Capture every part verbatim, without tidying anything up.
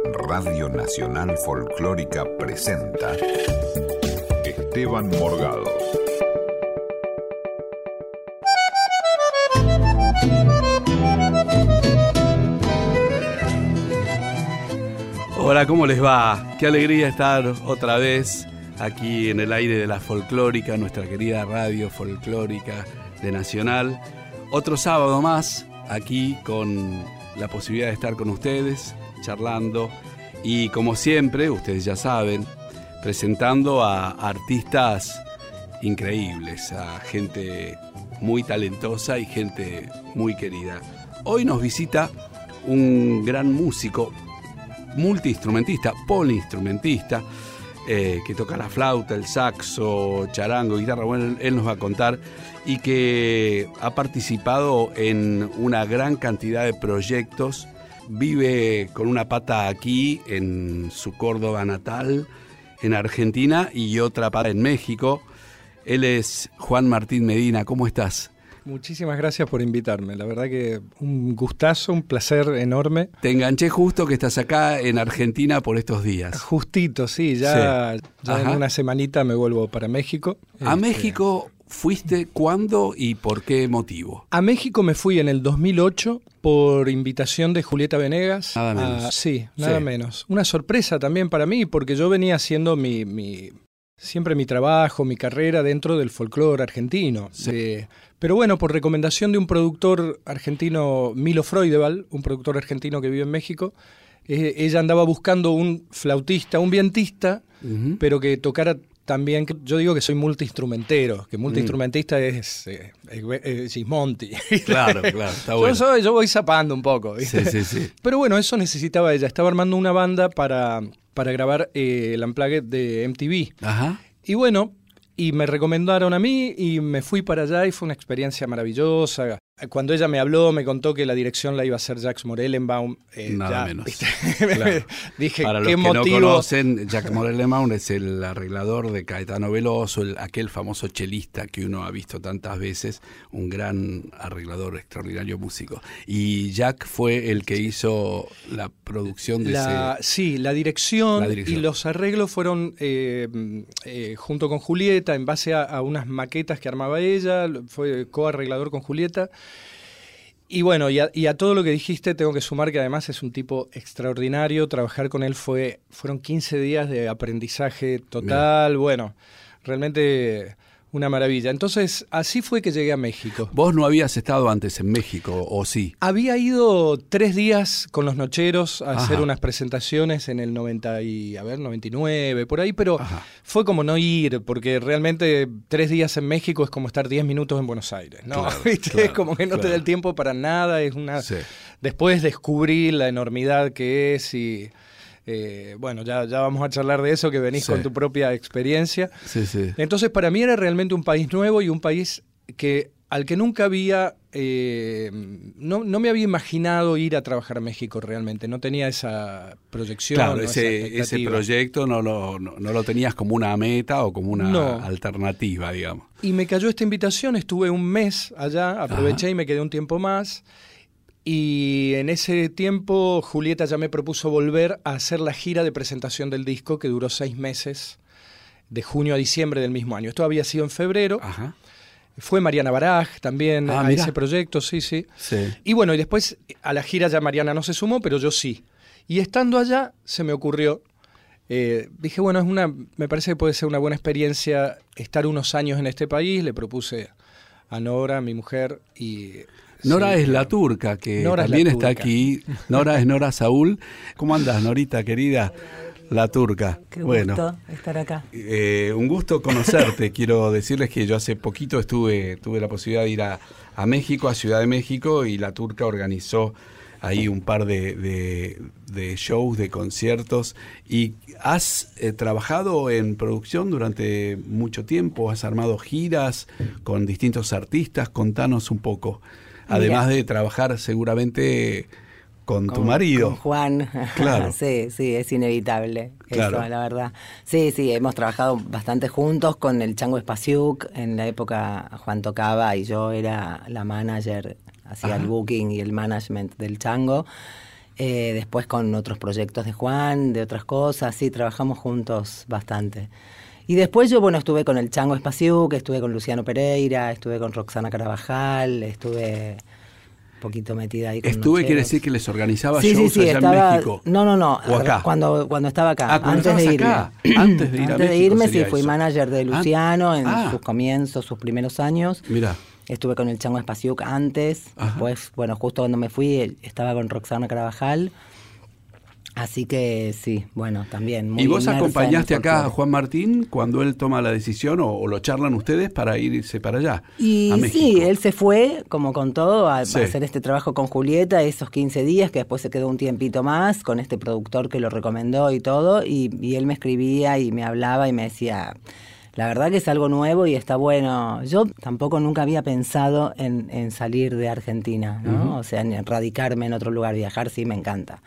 Radio Nacional Folclórica presenta Esteban Morgado. Hola, ¿cómo les va? Qué alegría estar otra vez aquí en el aire de la folclórica, nuestra querida radio folclórica de Nacional. Otro sábado más aquí con la posibilidad de estar con ustedes, charlando y, como siempre, ustedes ya saben, presentando a artistas increíbles, a gente muy talentosa y gente muy querida. Hoy nos visita un gran músico, multiinstrumentista, poliinstrumentista, eh, que toca la flauta, el saxo, charango, guitarra. Bueno, él, él nos va a contar, y que ha participado en una gran cantidad de proyectos. Vive con una pata aquí en su Córdoba natal, en Argentina, y otra pata en México. Él es Juan Martín Medina. ¿Cómo estás? Muchísimas gracias por invitarme. La verdad que un gustazo, un placer enorme. Te enganché justo que estás acá en Argentina por estos días. Justito, sí. Ya, sí. ya en una semanita me vuelvo para México. ¿A este... México fuiste cuándo y por qué motivo? A México me fui en el dos mil ocho por invitación de Julieta Venegas. Nada menos. A, sí, nada sí. menos. Una sorpresa también para mí, porque yo venía haciendo mi... mi siempre mi trabajo, mi carrera dentro del folclore argentino. Sí. Eh, pero bueno, por recomendación de un productor argentino, Milo Freudeval, un productor argentino que vive en México, eh, ella andaba buscando un flautista, un vientista, uh-huh. pero que tocara también, yo digo que soy multiinstrumentero, que multiinstrumentista mm. es, eh, es, es Gismonti. Claro, claro, está bueno. Yo, soy, yo voy zapando un poco, ¿viste? Sí, sí, sí. Pero bueno, eso necesitaba ella. Estaba armando una banda para... para grabar eh, el Unplugged de M T V. Ajá. Y bueno, y me recomendaron a mí y me fui para allá y fue una experiencia maravillosa. Cuando ella me habló, me contó que la dirección la iba a hacer Jacques Morellenbaum. Eh, Nada ya, menos. Claro. Dije, para los ¿qué que motivo? no conocen, Jacques Morellenbaum es el arreglador de Caetano Veloso, el, aquel famoso chelista que uno ha visto tantas veces, un gran arreglador, extraordinario músico. Y Jacques fue el que hizo la producción de la, ese... Sí, la dirección, la dirección y los arreglos fueron eh, eh, junto con Julieta, en base a, a unas maquetas que armaba ella, fue coarreglador con Julieta. Y bueno, y a, y a todo lo que dijiste tengo que sumar que además es un tipo extraordinario. Trabajar con él fue fueron quince días de aprendizaje total. Mira. Bueno, realmente una maravilla. Entonces, así fue que llegué a México. ¿Vos no habías estado antes en México, o sí? Había ido tres días con los Nocheros a Ajá. hacer unas presentaciones en el noventa y, a ver, noventa y nueve, por ahí, pero Ajá. fue como no ir, porque realmente tres días en México es como estar diez minutos en Buenos Aires, ¿no? Claro, ¿Viste? claro, es como que no claro. te da el tiempo para nada, es una... Sí. Después descubrí la enormidad que es y... Eh, bueno, ya, ya vamos a charlar de eso, que venís sí. con tu propia experiencia. Sí, sí. Entonces, para mí era realmente un país nuevo y un país que al que nunca había, eh, no, no me había imaginado ir a trabajar a México realmente. No tenía esa proyección. Claro, ¿no? ese, ese proyecto no lo, no, no lo tenías como una meta o como una no. alternativa, digamos. Y me cayó esta invitación, estuve un mes allá, aproveché Ajá. y me quedé un tiempo más. Y en ese tiempo Julieta ya me propuso volver a hacer la gira de presentación del disco, que duró seis meses, de junio a diciembre del mismo año. Esto había sido en febrero. Ajá. Fue Mariana Baraj también ah, a mira. ese proyecto, sí, sí, sí. Y bueno, y después a la gira ya Mariana no se sumó, pero yo sí. Y estando allá se me ocurrió, eh, dije, bueno, es una, me parece que puede ser una buena experiencia estar unos años en este país. Le propuse a Nora, mi mujer, y... Nora sí, es la turca, que Nora también la está turca. aquí. Nora es Nora Saúl. ¿Cómo andas, Norita, querida? La turca. Qué bueno, gusto estar acá. Eh, un gusto conocerte. Quiero decirles que yo hace poquito estuve tuve la posibilidad de ir a, a México, a Ciudad de México, y la turca organizó ahí un par de, de, de shows, de conciertos. ¿Y has eh, trabajado en producción durante mucho tiempo? ¿Has armado giras con distintos artistas? Contanos un poco. Además Mira, de trabajar seguramente con, con tu marido. Con Juan. Claro. Sí, sí, es inevitable. Claro. Eso, la verdad. Sí, sí, hemos trabajado bastante juntos con el Chango Espasiuk. En la época Juan tocaba y yo era la manager, hacía Ajá. el booking y el management del Chango. Eh, después con otros proyectos de Juan, de otras cosas, sí, trabajamos juntos bastante. Y después yo, bueno, estuve con el Chango Espasiuk, estuve con Luciano Pereira, estuve con Roxana Carabajal, estuve un poquito metida ahí con Estuve Nocheros. quiere decir que les organizaba sí, shows sí, sí, allá estaba, en México. No, no, no, ¿O acá? Cuando, cuando estaba acá, Ah, antes de irme. Acá. Antes de ir a Antes de México irme, sí, sería fui eso. manager de Luciano ah, en ah. sus comienzos, sus primeros años. Mirá. Estuve con el Chango Espasiuk antes, Ajá. después, bueno, justo cuando me fui estaba con Roxana Carabajal. Así que sí, bueno, también. Muy ¿Y vos inmersa acompañaste en el acá a folclore. Juan Martín cuando él toma la decisión o, o lo charlan ustedes para irse para allá? Y a México? sí, él se fue, como con todo, a, Sí. a hacer este trabajo con Julieta, esos quince días, que después se quedó un tiempito más con este productor que lo recomendó y todo, y, y él me escribía y me hablaba y me decía, la verdad que es algo nuevo y está bueno. Yo tampoco nunca había pensado en, en salir de Argentina, ¿no? Uh-huh. O sea, en radicarme en otro lugar, viajar sí me encanta.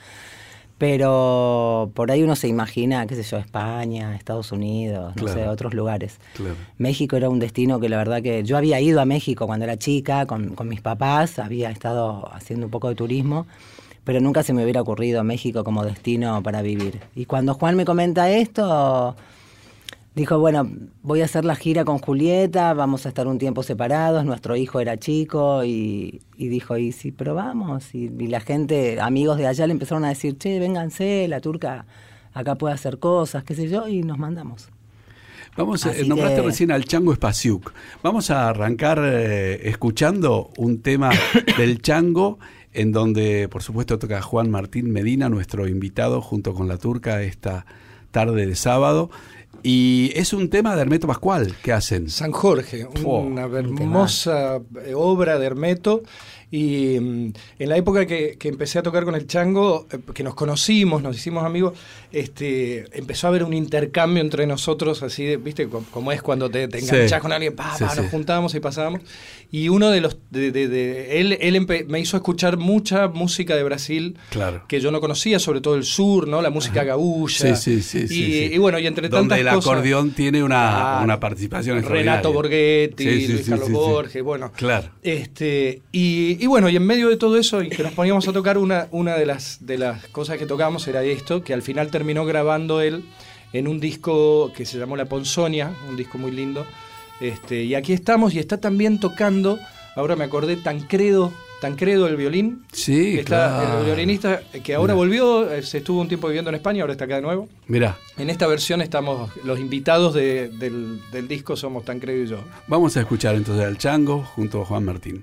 Pero por ahí uno se imagina, qué sé yo, España, Estados Unidos, no Claro. sé, otros lugares. Claro. México era un destino que la verdad que yo había ido a México cuando era chica con, con mis papás, había estado haciendo un poco de turismo, pero nunca se me hubiera ocurrido México como destino para vivir. Y cuando Juan me comenta esto, dijo, bueno, voy a hacer la gira con Julieta, vamos a estar un tiempo separados, nuestro hijo era chico, y, y dijo, y si probamos, y, y la gente, amigos de allá le empezaron a decir, che, vénganse, la turca acá puede hacer cosas, qué sé yo, y nos mandamos. Vamos, eh, Así nombraste que- recién al Chango Espasiuk. Vamos a arrancar eh, escuchando un tema del Chango, en donde, por supuesto, toca Juan Martín Medina, nuestro invitado, junto con la turca, esta tarde de sábado. Y es un tema de Hermeto Pascual que hacen. San Jorge, Oh, una un hermosa eh, obra de Hermeto. Y mm, en la época que, que empecé a tocar con el Chango, eh, que nos conocimos, nos hicimos amigos, este, empezó a haber un intercambio entre nosotros, así, de, ¿viste? Como, como es cuando te, te Sí. enganchás con alguien, pa, Sí, pa, sí. nos juntábamos y pasábamos. Y uno de los, de, de, de- él, él empe- me hizo escuchar mucha música de Brasil Claro. que yo no conocía, sobre todo el sur, ¿no? La música gaúcha. Sí, sí, sí, Y, sí, sí. y bueno, y entre Donde tantas el cosas... acordeón tiene una, Claro. una participación extraordinaria. Renato Borghetti, Sí, sí, Luis sí, Carlos sí, sí. Borges, bueno. Claro. Este, y, y bueno, y en medio de todo eso, y que nos poníamos a tocar, una, una de las de las cosas que tocamos era esto, que al final terminó grabando él en un disco que se llamó La Ponzonia, un disco muy lindo. Este, y aquí estamos, y está también tocando, ahora me acordé, Tancredo, Tancredo el violín. Sí, que está claro. el violinista que ahora Mirá. volvió, eh, se estuvo un tiempo viviendo en España, ahora está acá de nuevo. Mirá, En esta versión estamos, los invitados de- del, del disco somos Tancredo y yo. vamos a escuchar entonces al Chango junto a Juan Martín.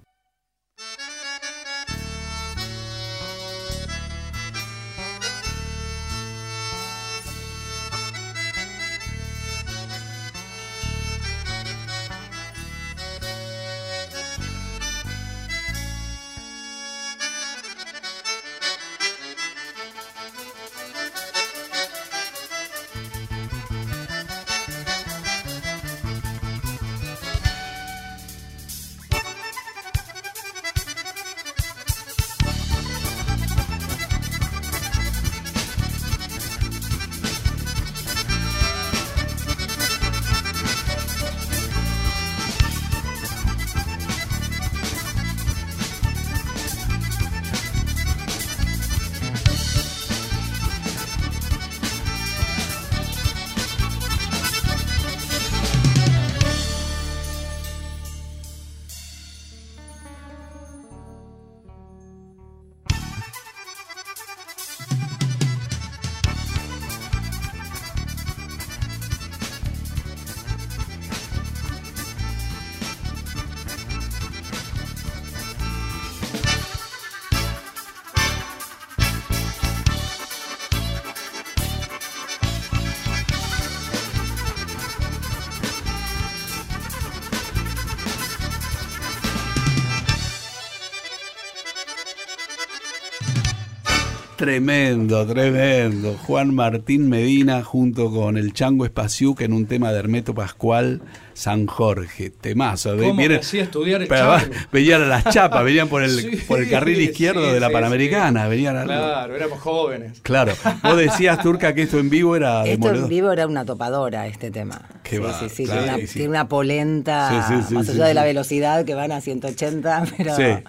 Tremendo, tremendo. Juan Martín Medina junto con el Chango Espasiuk en un tema de Hermeto Pascual, San Jorge. Temazo. ¿Cómo Vienen- me hacía estudiar el pero, Chango? venían a las chapas, venían por el, Sí, por el carril izquierdo sí, de la sí, Panamericana. sí. Venían a- Claro, éramos jóvenes. Claro. Vos decías, Turca, que esto en vivo era Esto demoledor. en vivo era una topadora, este tema. Qué sí, va, sí, sí, claro, tiene, sí, una, sí. tiene una polenta, Sí, sí, sí, más sí, allá de sí. la velocidad que van a ciento ochenta, pero Sí.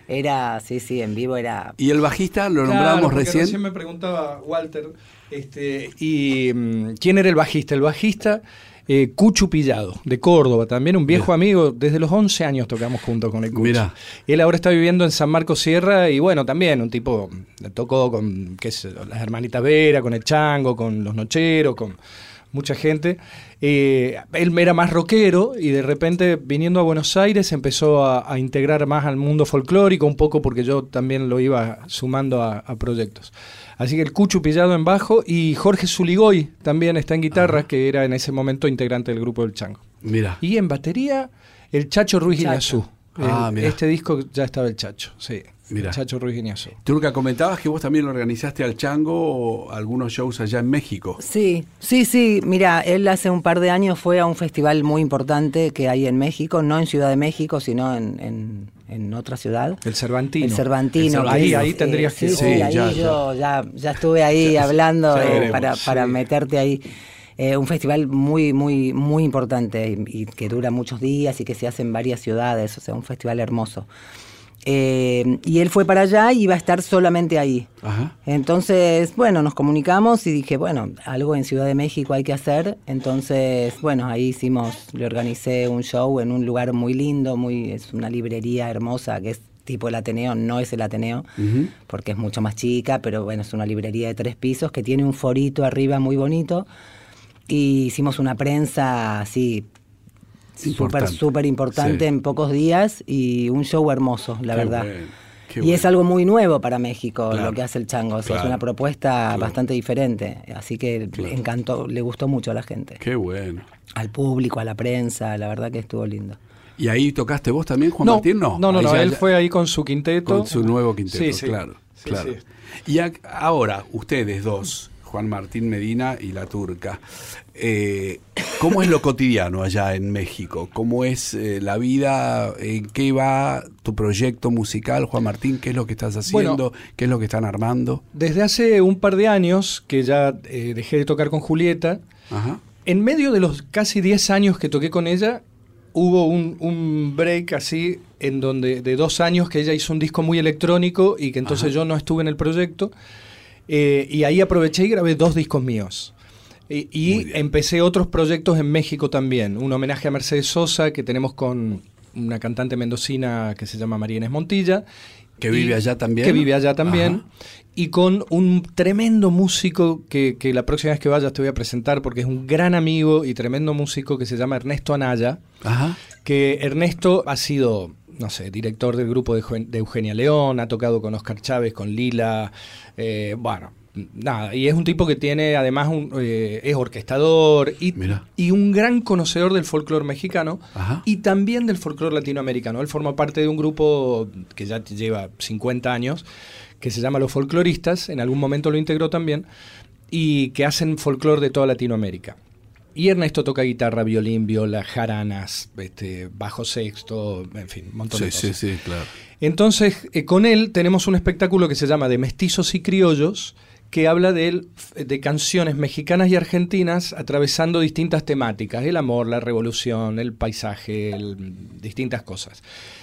Era, sí, sí, en vivo era... ¿Y el bajista lo claro, nombrábamos recién? Recién me preguntaba Walter, este, y ¿quién era el bajista? El bajista... Eh, Cuchu Pillado, de Córdoba, también un viejo Mira. amigo, desde los once años tocamos juntos con el Cuchu. Mira. Él ahora está viviendo en San Marcos Sierra y bueno, también un tipo, tocó con qué sé, las hermanitas Vera, con el Chango, con los Nocheros, con mucha gente. Eh, él era más rockero y de repente viniendo a Buenos Aires empezó a, a integrar más al mundo folclórico, un poco porque yo también lo iba sumando a, a proyectos. Así que el Cuchu Pillado en bajo y Jorge Zuligoy también está en guitarra, Ajá. que era en ese momento integrante del grupo del Chango. Mira. Y en batería, el Chacho Ruiz Chacho. Guiñazú. Ah, el, este disco ya estaba el Chacho, sí. Mira. Chacho Ruiz Guiñazú. Turca, comentabas que vos también lo organizaste al Chango o algunos shows allá en México. Sí, sí, sí. Mira, él hace un par de años fue a un festival muy importante que hay en México, no en Ciudad de México, sino en, en, en otra ciudad. El Cervantino. El Cervantino. El Cervantino. Ahí, ahí tendrías eh, que... Sí, sí, sí ahí ya, yo ya, ya estuve ahí ya, hablando ya eh, veremos, para, sí. para meterte ahí. Eh, un festival muy, muy, muy importante y, y que dura muchos días y que se hace en varias ciudades, o sea, un festival hermoso. Eh, y él fue para allá y iba a estar solamente ahí. Ajá. Entonces, bueno, nos comunicamos y dije, bueno, algo en Ciudad de México hay que hacer. Entonces, bueno, ahí hicimos, le organicé un show en un lugar muy lindo, muy es una librería hermosa que es tipo el Ateneo, no es el Ateneo, uh-huh. porque es mucho más chica, pero bueno, es una librería de tres pisos que tiene un forito arriba muy bonito. Y hicimos una prensa así súper, súper importante sí. en pocos días y un show hermoso, la qué verdad. Bueno, y bueno. es algo muy nuevo para México, claro. lo que hace el Chango. O sea, claro. es una propuesta claro. bastante diferente. Así que claro. le encantó, le gustó mucho a la gente. Qué bueno. Al público, a la prensa, la verdad que estuvo lindo. ¿Y ahí tocaste vos también, Juan no, Martín? No, no, no, no ya, él fue ahí con su quinteto. Con su nuevo quinteto, sí, sí. claro. Sí, claro. Sí. Y a, ahora, ustedes dos, Juan Martín Medina y La Turca, eh, ¿cómo es lo cotidiano allá en México? ¿Cómo es eh, la vida? ¿En qué va tu proyecto musical, Juan Martín? ¿Qué es lo que estás haciendo? Bueno, ¿qué es lo que están armando? Desde hace un par de años que ya eh, dejé de tocar con Julieta, Ajá. en medio de los casi diez años que toqué con ella, hubo un, un break así en donde de dos años que ella hizo un disco muy electrónico y que entonces Ajá. yo no estuve en el proyecto. Eh, y ahí aproveché y grabé dos discos míos. Y, y empecé otros proyectos en México también. Un homenaje a Mercedes Sosa que tenemos con una cantante mendocina que se llama María Inés Montilla. Que vive allá también. Que vive allá también. Ajá. Y con un tremendo músico que, que la próxima vez que vayas te voy a presentar porque es un gran amigo y tremendo músico que se llama Ernesto Anaya. Ajá. Que Ernesto ha sido, no sé, director del grupo de, de Eugenia León, ha tocado con Oscar Chávez, con Lila, eh, bueno, nada. Y es un tipo que tiene además, un, eh, es orquestador y, y un gran conocedor del folclore mexicano. Ajá. Y también del folclore latinoamericano. Él forma parte de un grupo que ya lleva cincuenta años, que se llama Los Folcloristas, en algún momento lo integró también, y que hacen folclore de toda Latinoamérica. Y Ernesto toca guitarra, violín, viola, jaranas, este, bajo sexto, en fin, un montón sí, de cosas. Sí, sí, claro. Entonces, eh, con él tenemos un espectáculo que se llama De Mestizos y Criollos, que habla de, él, de canciones mexicanas y argentinas atravesando distintas temáticas, el amor, la revolución, el paisaje, el, distintas cosas.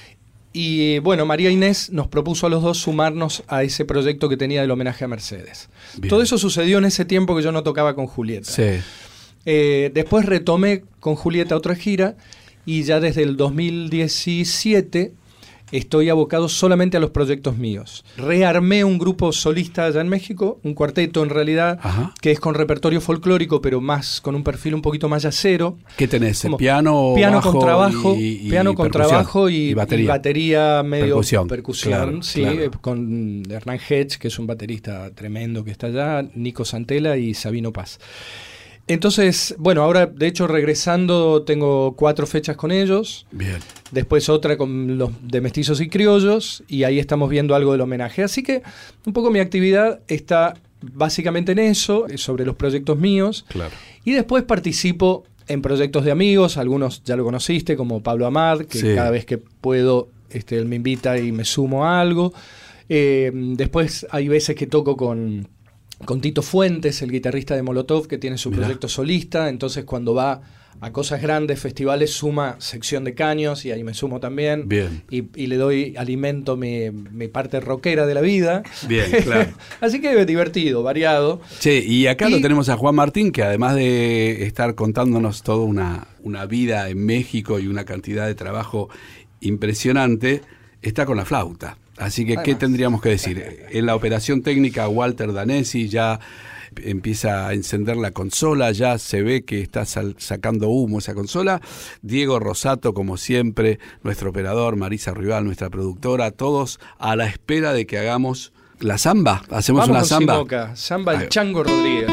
Y bueno, María Inés nos propuso a los dos sumarnos a ese proyecto que tenía del homenaje a Mercedes. Bien. Todo eso sucedió en ese tiempo que yo no tocaba con Julieta. Sí. Eh, después retomé con Julieta otra gira y ya desde el dos mil diecisiete estoy abocado solamente a los proyectos míos. Rearmé un grupo solista allá en México, un cuarteto en realidad, Ajá. que es con repertorio folclórico, pero más con un perfil un poquito más yacero. ¿Qué tenés? Como piano, piano bajo con trabajo, y, y piano con trabajo y, y, batería. y batería medio percusión, percusión claro, sí, claro. con Hernán Hedge, que es un baterista tremendo que está allá, Nico Santella y Sabino Paz. Entonces, bueno, ahora de hecho regresando tengo cuatro fechas con ellos. Bien. Después otra con los de Mestizos y Criollos y ahí estamos viendo algo del homenaje. Así que un poco mi actividad está básicamente en eso, sobre los proyectos míos. Claro. Y después participo en proyectos de amigos, algunos ya lo conociste, como Pablo Amad, que sí. cada vez que puedo este, él me invita y me sumo a algo. Eh, después hay veces que toco con... con Tito Fuentes, el guitarrista de Molotov, que tiene su Mirá. proyecto solista. Entonces cuando va a cosas grandes, festivales, suma sección de caños, y ahí me sumo también. Bien. Y, y le doy, alimento mi, mi parte rockera de la vida. Bien, claro. Así que divertido, variado. Che, y acá Y- lo tenemos a Juan Martín, que además de estar contándonos toda una, una vida en México y una cantidad de trabajo impresionante, está con la flauta. Así que, ¿qué Además. tendríamos que decir? En la operación técnica, Walter Danesi ya empieza a encender la consola, ya se ve que está sal- sacando humo esa consola. Diego Rosato, como siempre, nuestro operador, Marisa Rival, nuestra productora, todos a la espera de que hagamos la samba. Hacemos Vamos una con samba. Simoca, samba Ahí el va. Chango Rodríguez.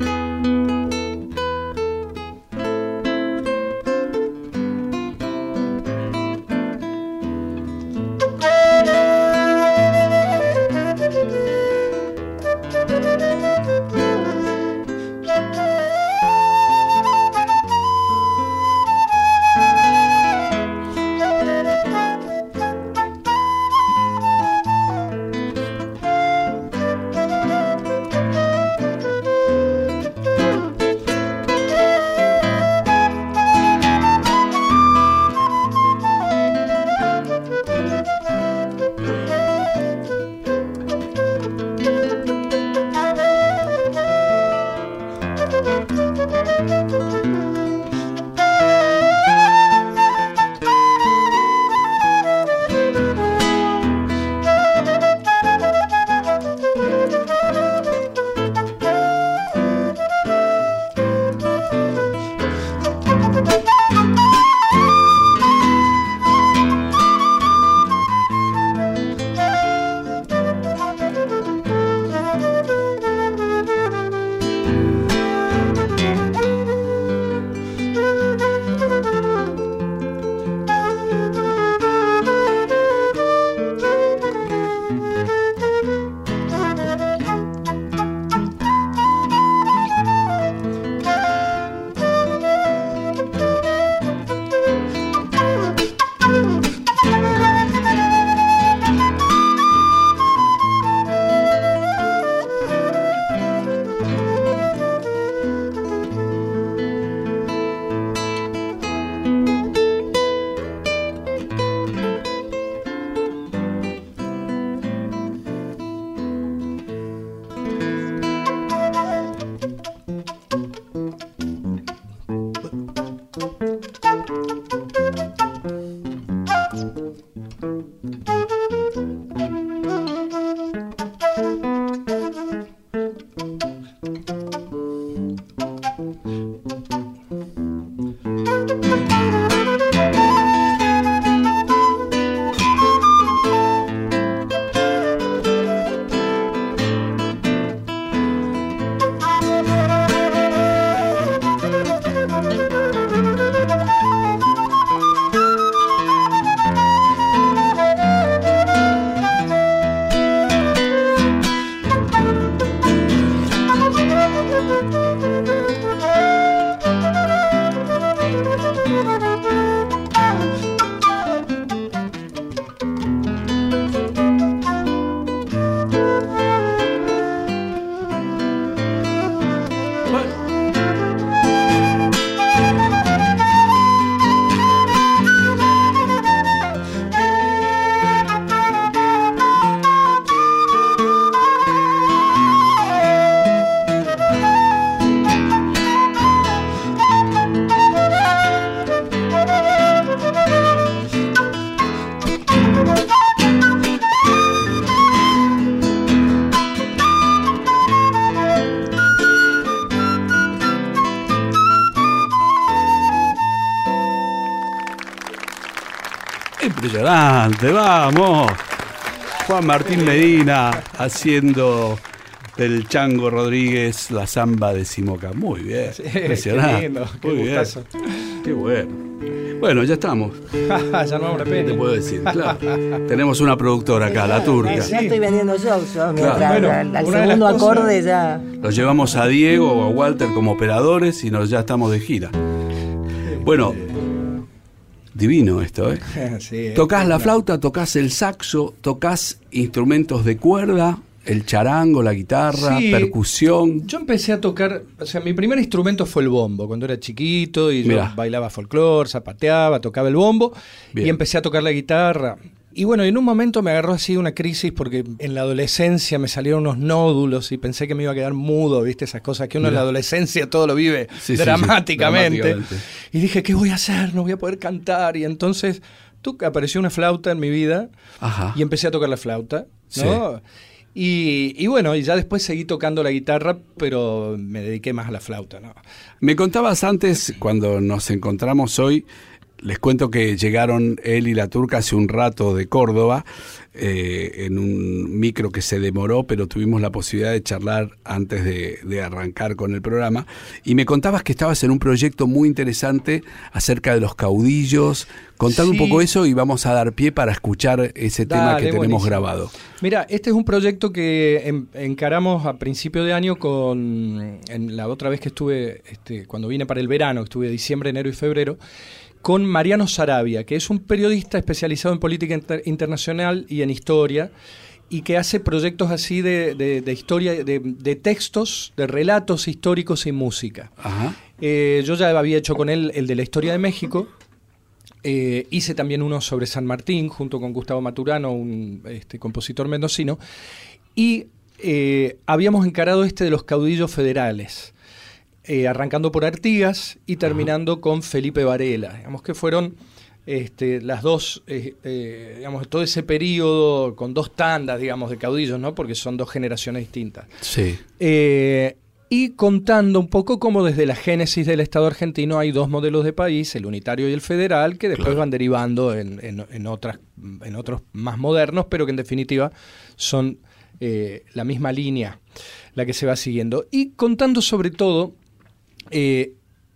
Impresionante, vamos. Juan Martín Medina haciendo del Chango Rodríguez la samba de Simoca. Muy bien, Sí, impresionante. qué lindo, qué Muy bien. gustazo. Qué bueno. Bueno, ya estamos. Ya no vamos a ¿Qué te pena. puedo decir? Claro. Tenemos una productora acá, la turca. Ya estoy vendiendo shows yo, mientras Claro. Bueno, al, al una de las segundo cosas- acorde ya. Los llevamos a Diego o a Walter como operadores y nos ya estamos de gira. Bueno, divino esto, ¿eh? Sí, Tocás la claro. flauta, tocás el saxo, tocás instrumentos de cuerda el charango, la guitarra, sí, percusión. Yo empecé a tocar, o sea, mi primer instrumento fue el bombo, cuando era chiquito y Mirá. yo bailaba folclore, zapateaba, tocaba el bombo. Bien. Y empecé a tocar la guitarra. Y bueno, en un momento me agarró así una crisis porque en la adolescencia me salieron unos nódulos y pensé que me iba a quedar mudo, ¿viste? Esas cosas que uno Mirá. en la adolescencia todo lo vive sí, dramáticamente. Sí, sí, dramáticamente. Y dije, ¿qué voy a hacer? No voy a poder cantar. Y entonces tú, apareció una flauta en mi vida. Ajá. Y empecé a tocar la flauta, ¿no? Sí. Y, y bueno, y ya después seguí tocando la guitarra, pero me dediqué más a la flauta, ¿no? Me contabas antes, cuando nos encontramos hoy, les cuento que llegaron él y la turca hace un rato de Córdoba, eh, en un micro que se demoró, pero tuvimos la posibilidad de charlar antes de, de arrancar con el programa. Y me contabas que estabas en un proyecto muy interesante acerca de los caudillos. Contame sí. un poco eso y vamos a dar pie para escuchar ese Dale, tema que tenemos buenísimo. grabado. Mira, este es un proyecto que en, encaramos a principio de año con, en la otra vez que estuve, este, cuando vine para el verano, estuve diciembre, enero y febrero, con Mariano Sarabia, que es un periodista especializado en política inter- internacional y en historia, y que hace proyectos así de, de, de historia, de, de textos, de relatos históricos y música. Ajá. Eh, yo ya había hecho con él el de la historia de México, eh, hice también uno sobre San Martín, junto con Gustavo Maturano, un este, compositor mendocino, y eh, habíamos encarado este de los caudillos federales. Eh, arrancando por Artigas y terminando Ajá. con Felipe Varela, digamos que fueron este, las dos, eh, eh, digamos, todo ese periodo con dos tandas, digamos, de caudillos, ¿no? Porque son dos generaciones distintas. Sí. Eh, y contando un poco cómo desde la génesis del Estado argentino hay dos modelos de país, el unitario y el federal, que después claro. van derivando en, en, en, otras, en otros más modernos, pero que en definitiva son eh, la misma línea la que se va siguiendo. Y contando sobre todo Eh,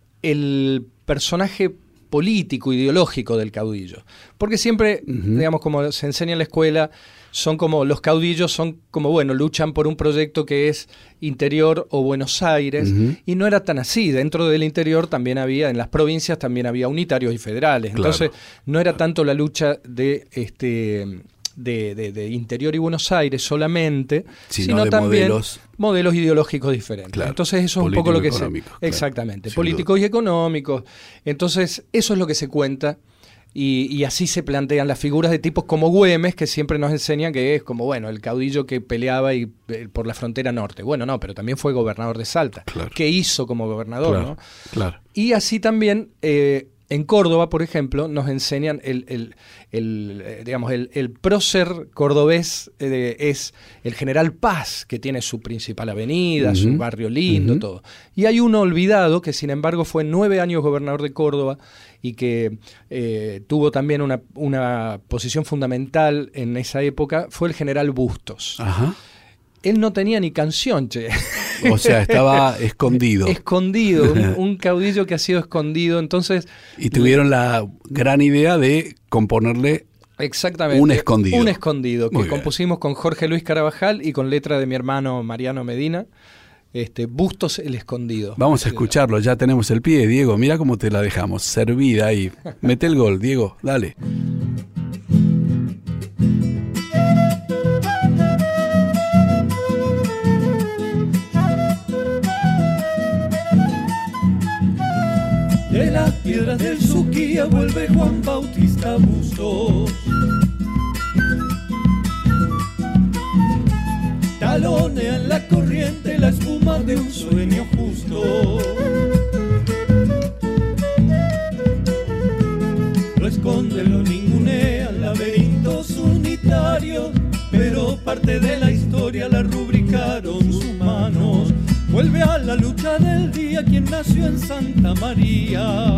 el personaje político, ideológico del caudillo. Porque siempre, uh-huh. digamos, como se enseña en la escuela, son como, los caudillos son como, bueno, luchan por un proyecto que es interior o Buenos Aires, uh-huh. y no era tan así. Dentro del interior también había, en las provincias también había unitarios y federales. Claro. Entonces, no era tanto la lucha de este... De, de, de interior y Buenos Aires solamente, sino, sino de también modelos, modelos ideológicos diferentes. Claro. Entonces eso es un poco lo que se... Claro. Exactamente, políticos y económicos. Entonces eso es lo que se cuenta y, y así se plantean las figuras de tipos como Güemes, que siempre nos enseñan que es como, bueno, el caudillo que peleaba y, eh, por la frontera norte. Bueno, no, pero también fue gobernador de Salta. Claro. ¿Qué hizo como gobernador? Claro. ¿no? Claro. Y así también... Eh, en Córdoba, por ejemplo, nos enseñan el, el, el digamos el, el prócer cordobés eh, es el General Paz, que tiene su principal avenida, uh-huh. su barrio lindo, uh-huh. todo. Y hay uno olvidado que, sin embargo, fue nueve años gobernador de Córdoba y que eh, tuvo también una, una posición fundamental en esa época, fue el General Bustos. Ajá. Él no tenía ni canción, che. O sea, estaba escondido. Escondido, un, un caudillo que ha sido escondido, entonces... Y tuvieron la gran idea de componerle exactamente, un escondido. Un escondido, que Muy compusimos bien. con Jorge Luis Carabajal y con letra de mi hermano Mariano Medina, este, Bustos el Escondido. Vamos a escucharlo, ya tenemos el pie, Diego, mira cómo te la dejamos, servida ahí. Mete el gol, Diego, dale. De las piedras del Suquía vuelve Juan Bautista Bustos. Talonea en la corriente la espuma de un sueño justo. Lo esconde, lo ningunea, laberintos unitarios, pero parte de la historia la rubricaron sus manos. Vuelve a la lucha del día quien nació en Santa María.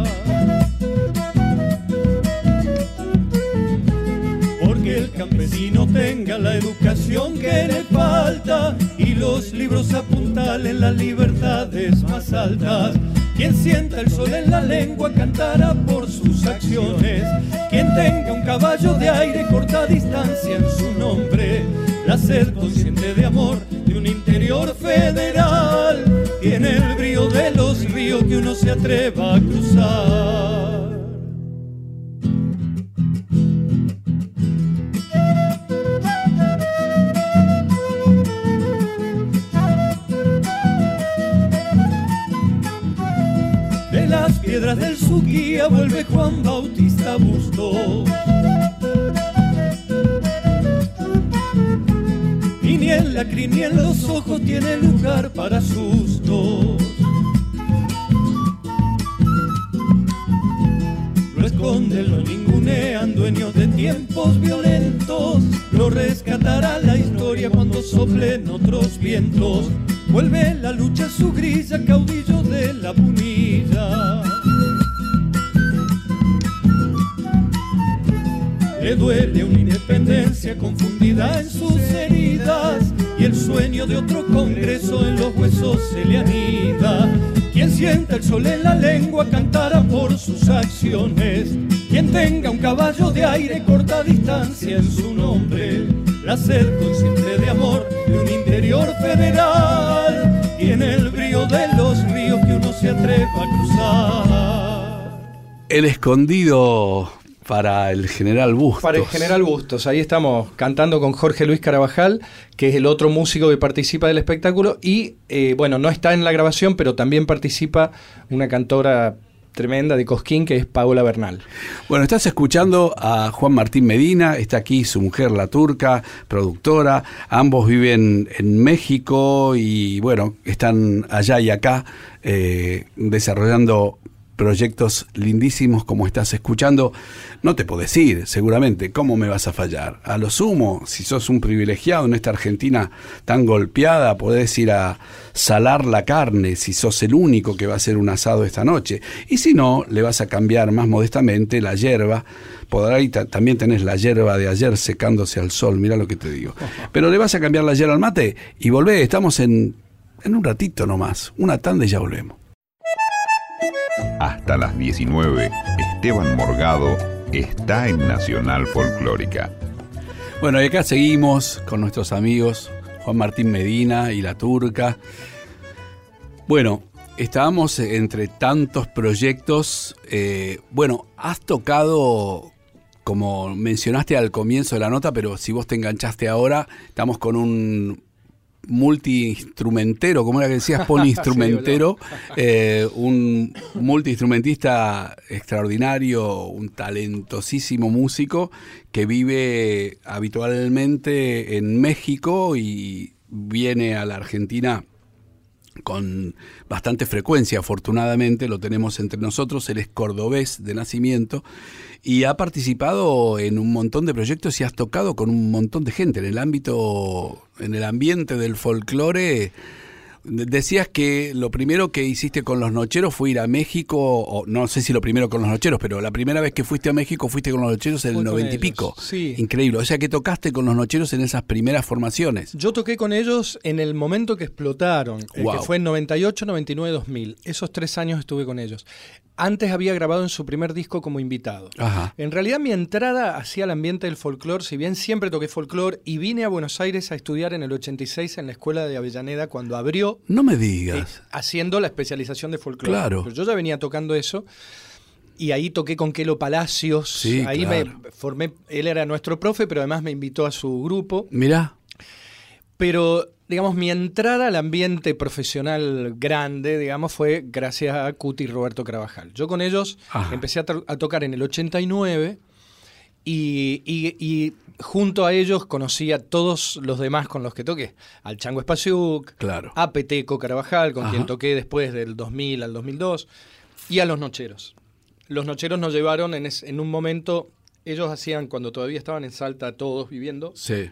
Porque el campesino tenga la educación que le falta y los libros apuntalen las libertades más altas. Quien sienta el sol en la lengua cantará por sus acciones. Quien tenga un caballo de aire corta distancia en su nombre. La sed consciente de amor de un interior federal tiene el brío de los ríos que uno se atreva a cruzar. de las piedras del Suquía vuelve Juan Bautista Bustos. Y ni en la crin ni en los ojos tiene lugar para sustos. Lo esconden, lo ningunean, dueños de tiempos violentos. Lo rescatará la historia cuando soplen otros vientos. Vuelve la lucha a su grilla, caudillo de la punilla. Le duele una independencia confundida en sus heridas, y el sueño de otro congreso en los huesos se le anida. Quien sienta el sol en la lengua cantará por sus acciones. Quien tenga un caballo de aire corta distancia en su nombre. La sed consciente de amor de un interior federal, y en el brío de los ríos que uno se atreva a cruzar. El escondido para el general Bustos. Para el general Bustos, ahí estamos cantando con Jorge Luis Carabajal, que es el otro músico que participa del espectáculo, y eh, bueno, no está en la grabación, pero también participa una cantora tremenda de Cosquín, que es Paola Bernal. Bueno, estás escuchando a Juan Martín Medina, está aquí su mujer, la turca, productora, ambos viven en México y bueno, están allá y acá eh, desarrollando proyectos lindísimos como estás escuchando. No te podés ir, seguramente. ¿Cómo me vas a fallar? A lo sumo, si sos un privilegiado en esta Argentina tan golpeada, podés ir a salar la carne si sos el único que va a hacer un asado esta noche. Y si no, le vas a cambiar más modestamente la yerba. Por ahí ta- también tenés la yerba de ayer secándose al sol, mira lo que te digo. Pero le vas a cambiar la yerba al mate y volvé. Estamos en, en un ratito nomás. Una tanda y ya volvemos. Hasta las diecinueve, Esteban Morgado está en Nacional Folclórica. Bueno, y acá seguimos con nuestros amigos Juan Martín Medina y la turca. Bueno, estábamos entre tantos proyectos. Eh, bueno, has tocado, como mencionaste al comienzo de la nota, pero si vos te enganchaste ahora, estamos con un multiinstrumentero, como era que decías, poliinstrumentero, eh, un multiinstrumentista extraordinario, un talentosísimo músico que vive habitualmente en México y viene a la Argentina con bastante frecuencia. Afortunadamente lo tenemos entre nosotros. Él es cordobés de nacimiento y ha participado en un montón de proyectos y has tocado con un montón de gente en el ámbito, en el ambiente del folclore. Decías que lo primero que hiciste con los Nocheros fue ir a México, o no sé si lo primero con los Nocheros, pero la primera vez que fuiste a México fuiste con los Nocheros en el noventa y pico. Sí. Increíble. O sea que tocaste con los Nocheros en esas primeras formaciones. Yo toqué con ellos en el momento que explotaron, Wow. eh, que fue en noventa y ocho, noventa y nueve, dos mil. Esos tres años estuve con ellos. Antes había grabado en su primer disco como invitado. Ajá. En realidad mi entrada hacia el ambiente del folclore, si bien siempre toqué folclore y vine a Buenos Aires a estudiar en el ochenta y seis en la escuela de Avellaneda cuando abrió, No me eh, digas. haciendo la especialización de folclore. Claro. Pero yo ya venía tocando eso y ahí toqué con Kelo Palacios. Sí, ahí claro. me formé, él era nuestro profe, pero además me invitó a su grupo. Mirá. Pero, digamos, mi entrada al ambiente profesional grande, digamos, fue gracias a Cuti y Roberto Carabajal. Yo con ellos Ajá. empecé a, to- a tocar en el ochenta y nueve y, y, y junto a ellos conocí a todos los demás con los que toqué. Al Chango Espaciuc, Claro. a Peteco Carabajal, con Ajá. quien toqué después del dos mil al dos mil dos, y a Los Nocheros. Los Nocheros nos llevaron en, es- en un momento, ellos hacían, cuando todavía estaban en Salta todos viviendo, Sí.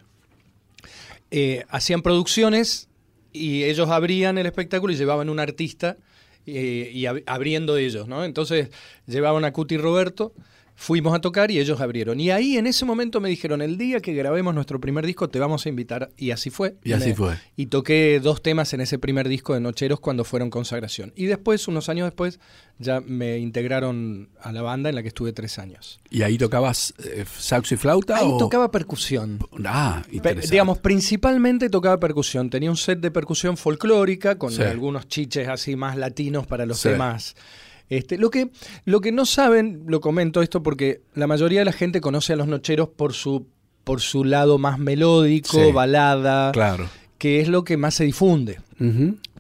Eh, hacían producciones y ellos abrían el espectáculo y llevaban un artista eh, y ab- abriendo ellos, ¿no? Entonces llevaban a Cuti y Roberto, fuimos a tocar y ellos abrieron. Y ahí en ese momento me dijeron, el día que grabemos nuestro primer disco te vamos a invitar. Y así fue. Y así Me- fue. Y toqué dos temas en ese primer disco de Nocheros cuando fueron consagración. Y después, unos años después, ya me integraron a la banda en la que estuve tres años. ¿Y ahí tocabas eh, saxo y flauta? Ahí o? tocaba percusión. Ah, Pe- interesante. digamos, principalmente tocaba percusión. Tenía un set de percusión folclórica con Sí. algunos chiches así más latinos para los Sí. temas. Este, lo que, lo que no saben, lo comento esto porque la mayoría de la gente conoce a Los Nocheros por su, por su lado más melódico, Sí. balada, Claro. que es lo que más se difunde. Ujú.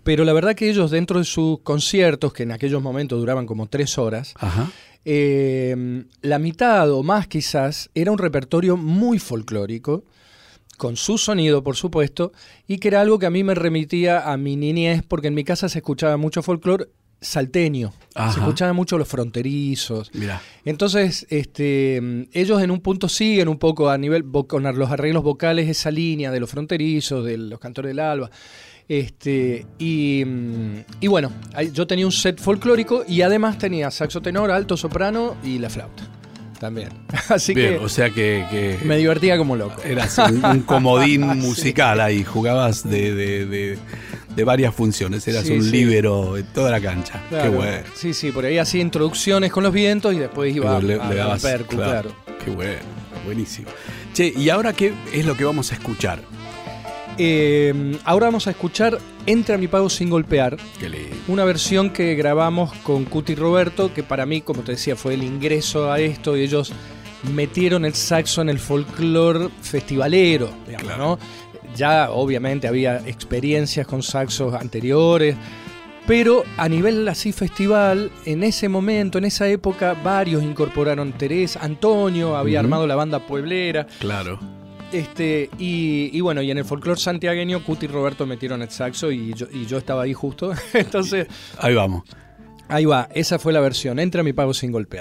pero la verdad que ellos dentro de sus conciertos, que en aquellos momentos duraban como tres horas, Ajá. Eh, la mitad o más quizás era un repertorio muy folclórico, con su sonido, por supuesto, y que era algo que a mí me remitía a mi niñez, porque en mi casa se escuchaba mucho folclore salteño. Ajá. Se escuchaban mucho los fronterizos. Mirá. Entonces, este, ellos en un punto siguen un poco a nivel, con los arreglos vocales, esa línea de los fronterizos, de los cantores del alba. Este, y, y bueno, yo tenía un set folclórico y además tenía saxo tenor, alto, soprano y la flauta también. Así Bien, que, o sea que, que me divertía como loco. Eras un, un comodín musical ahí, jugabas de, de, de, de varias funciones, eras sí, un sí. líbero en toda la cancha. Claro. Qué bueno. Sí, sí, por ahí hacía introducciones con los vientos y después iba le, a, le a dabas, percu, claro. claro. Qué bueno, buenísimo. Che, ¿y ahora qué es lo que vamos a escuchar? Eh, ahora vamos a escuchar Entre a mi pago sin golpear, una versión que grabamos con Cuti y Roberto, que para mí, como te decía, fue el ingreso a esto, y ellos metieron el saxo en el folclore festivalero, digamos, claro. ¿no? Ya obviamente había experiencias con saxos anteriores, pero a nivel así festival, en ese momento, en esa época, varios incorporaron. Teresa, Antonio había uh-huh. armado la banda pueblera. Claro. Este, y, y bueno, y en el folclore santiagueño, Cuti y Roberto metieron el saxo y yo, y yo estaba ahí justo. Entonces, ahí vamos. Ahí va, esa fue la versión. Entra a mi pago sin golpear.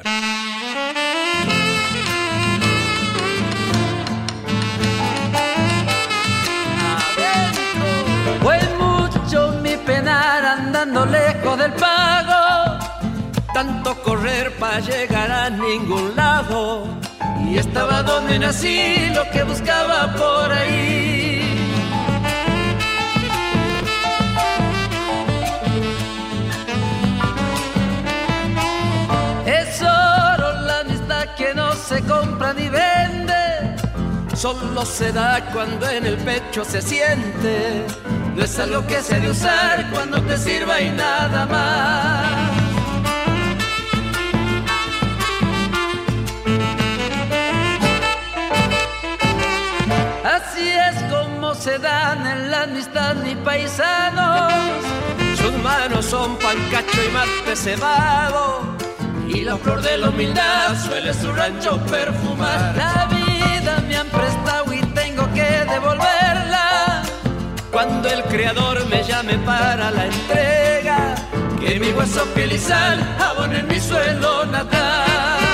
Fue mucho mi penar andando lejos del pago, tanto correr para llegar a ningún lado. Y estaba donde nací, lo que buscaba por ahí. Es oro la amistad que no se compra ni vende, solo se da cuando en el pecho se siente. No es algo que se ha de usar cuando te sirva y nada más. Así es como se dan en la amistad mis paisanos. Sus manos son pancacho y mate cebado, y la flor de la humildad suele su rancho perfumar. La vida me han prestado y tengo que devolverla cuando el creador me llame para la entrega. Que mi hueso, piel y sal abonen mi suelo natal.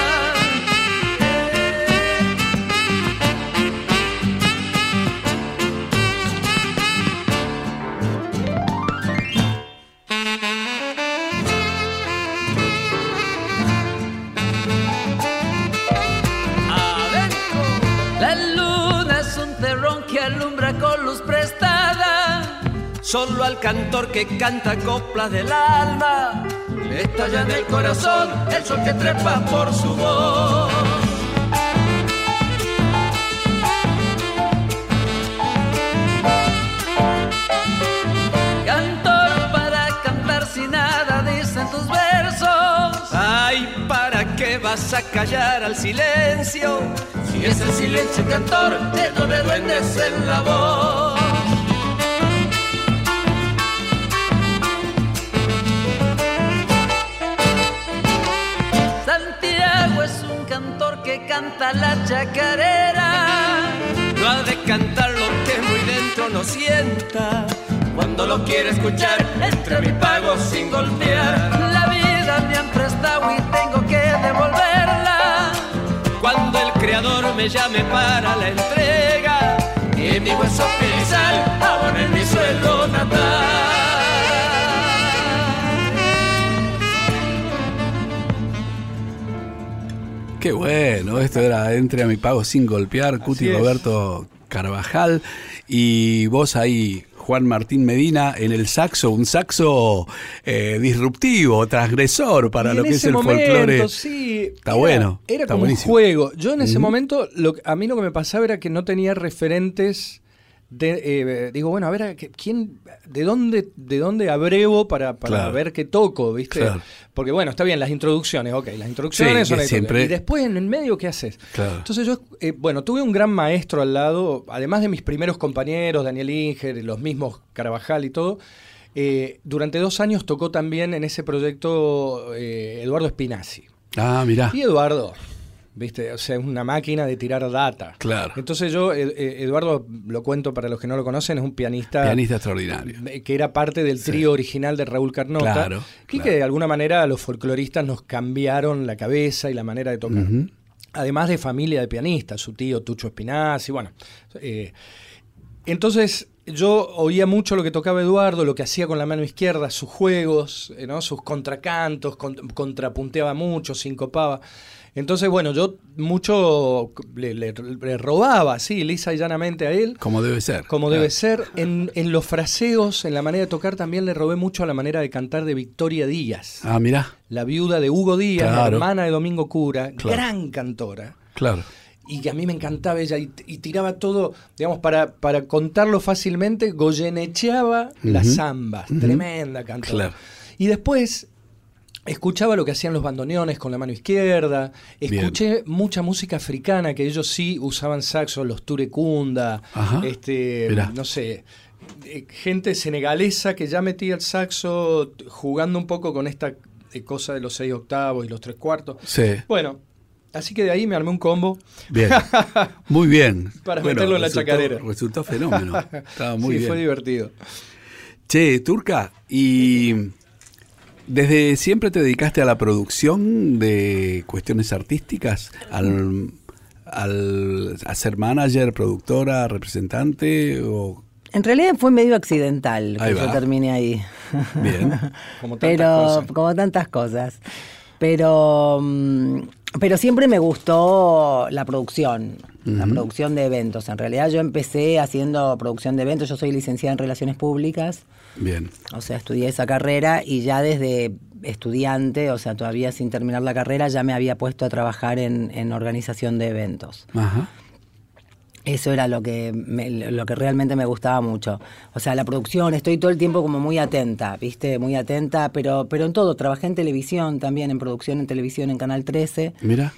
Alumbra con luz prestada, solo al cantor que canta coplas del alma le estalla en el corazón el sol que trepa por su voz. Cantor para cantar sin nada dicen tus versos. Ay, ¿para qué vas a callar al silencio? Si es el silencio cantor, te no le duendes en la voz. Santiago es un cantor que canta la chacarera. No ha de cantar lo que muy dentro no sienta. Cuando lo quiere escuchar, entre mi pago sin golpear. La vida me han prestado y tengo que devolverla cuando el creador me llame para la entrega. Y en mi hueso, piel y sal abonen mi suelo natal. Qué bueno, esto era Entre a mi pago sin golpear, Cuti y Roberto Carvajal. Y vos ahí, Juan Martín Medina, en el saxo, un saxo eh, disruptivo, transgresor para lo que es el folclore. Sí, está era, bueno. Era está como buenísimo. Un juego. Yo en ese uh-huh. momento, lo, a mí lo que me pasaba era que no tenía referentes. De, eh, digo, bueno, a ver, ¿quién, de dónde, de dónde abrevo para, para claro. ver qué toco, ¿viste? Claro. Porque bueno, está bien, las introducciones, ok, las introducciones sí, son siempre... Y después en el medio, ¿qué haces? Claro. Entonces yo, eh, bueno, tuve un gran maestro al lado, además de mis primeros compañeros, Daniel Inger, los mismos Carvajal y todo, Eh, durante dos años tocó también en ese proyecto eh, Eduardo Spinazzi. Ah, mirá. Y Eduardo, viste, o sea, es una máquina de tirar data. Claro. Entonces yo, eh, Eduardo, lo cuento para los que no lo conocen, es un pianista... Pianista extraordinario. Que era parte del trío sí. original de Raúl Carnota. Claro, y claro. que de alguna manera los folcloristas nos cambiaron la cabeza y la manera de tocar. Uh-huh. Además de familia de pianistas, su tío Tucho Spinazzi, bueno... Eh, entonces... Yo oía mucho lo que tocaba Eduardo, lo que hacía con la mano izquierda, sus juegos, ¿no? Sus contracantos, con, contrapunteaba mucho, sincopaba. Entonces, bueno, yo mucho le, le, le robaba, sí, lisa y llanamente a él. Como debe ser. Como claro. debe ser. En, en los fraseos, en la manera de tocar, también le robé mucho a la manera de cantar de Victoria Díaz. Ah, mirá. La viuda de Hugo Díaz, claro. la hermana de Domingo Cura, claro. gran cantora. Claro. Y que a mí me encantaba ella, y, y tiraba todo, digamos, para, para contarlo fácilmente, goyenecheaba uh-huh. las zambas, uh-huh. tremenda cantora. Claro. Y después escuchaba lo que hacían los bandoneones con la mano izquierda, escuché Bien. mucha música africana, que ellos sí usaban saxo, los turecunda, este, no sé, gente senegalesa que ya metía el saxo jugando un poco con esta cosa de los seis octavos y los tres cuartos. Sí. Bueno, así que de ahí me armé un combo. Bien, muy bien. Para bueno, meterlo en resultó, la chacarera. Resultó fenómeno. Estaba muy sí, bien. Fue divertido. Che, Turca, ¿y desde siempre te dedicaste a la producción de cuestiones artísticas? ¿Al, al a ser manager, productora, representante? O... En realidad fue medio accidental que yo terminé ahí. Bien. Como tantas Pero, cosas. Como tantas cosas. Pero... Pero siempre me gustó la producción, uh-huh. la producción de eventos. En realidad yo empecé haciendo producción de eventos, yo soy licenciada en Relaciones Públicas. Bien. O sea, estudié esa carrera y ya desde estudiante, o sea, todavía sin terminar la carrera, ya me había puesto a trabajar en, en organización de eventos. Ajá. Eso era lo que me, lo que realmente me gustaba mucho. O sea, la producción, estoy todo el tiempo como muy atenta, ¿viste? Muy atenta, pero pero en todo. Trabajé en televisión también, en producción en televisión en Canal trece. Mira.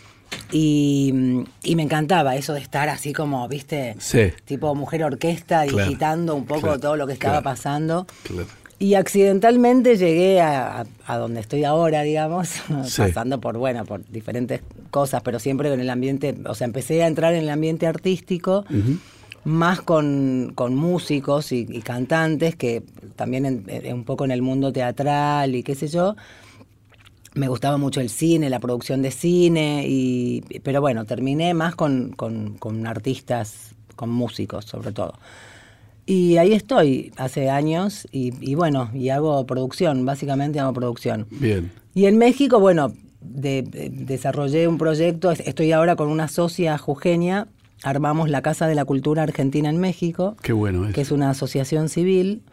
Y, y me encantaba eso de estar así como, ¿viste? Sí. Tipo mujer orquesta, claro, digitando un poco claro, todo lo que estaba claro, pasando. Claro. Y accidentalmente llegué a, a, a donde estoy ahora, digamos, sí. pasando por, bueno, por diferentes cosas, pero siempre en el ambiente, o sea, empecé a entrar en el ambiente artístico, uh-huh. más con, con músicos y, y cantantes, que también en, en, un poco en el mundo teatral y qué sé yo. Me gustaba mucho el cine, la producción de cine, y pero bueno, terminé más con, con, con artistas, con músicos sobre todo. Y ahí estoy hace años y, y bueno, y hago producción, básicamente hago producción. Bien. Y en México, bueno, de, de, desarrollé un proyecto, estoy ahora con una socia jujeña, armamos la Casa de la Cultura Argentina en México. Qué bueno es. Que es una asociación civil,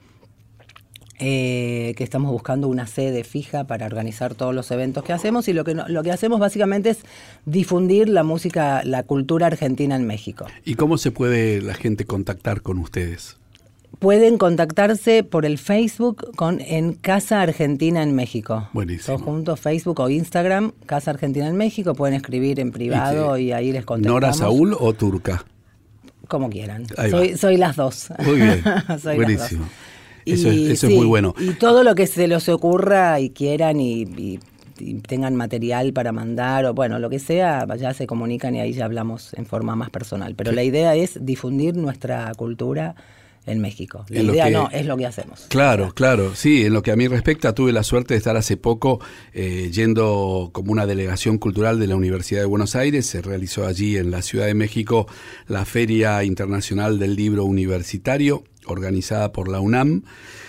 eh, que estamos buscando una sede fija para organizar todos los eventos que hacemos, y lo que, no, lo que hacemos básicamente es difundir la música, la cultura argentina en México. ¿Y cómo se puede la gente contactar con ustedes? Pueden contactarse por el Facebook con en Casa Argentina en México. Buenísimo. Todos juntos, Facebook o Instagram, Casa Argentina en México. Pueden escribir en privado y, y ahí les contestamos. ¿Nora Saúl o Turca? Como quieran. Soy, soy las dos. Muy bien. Soy buenísimo. Las dos. Eso, y, es, eso sí, es muy bueno. Y todo lo que se les ocurra y quieran y, y, y tengan material para mandar o bueno, lo que sea, ya se comunican y ahí ya hablamos en forma más personal. Pero sí. La idea es difundir nuestra cultura en México. La idea que, no, es lo que hacemos. Claro, o sea. claro. Sí, en lo que a mí respecta, tuve la suerte de estar hace poco eh, yendo como una delegación cultural de la Universidad de Buenos Aires. Se realizó allí en la Ciudad de México la Feria Internacional del Libro Universitario, organizada por la UNAM.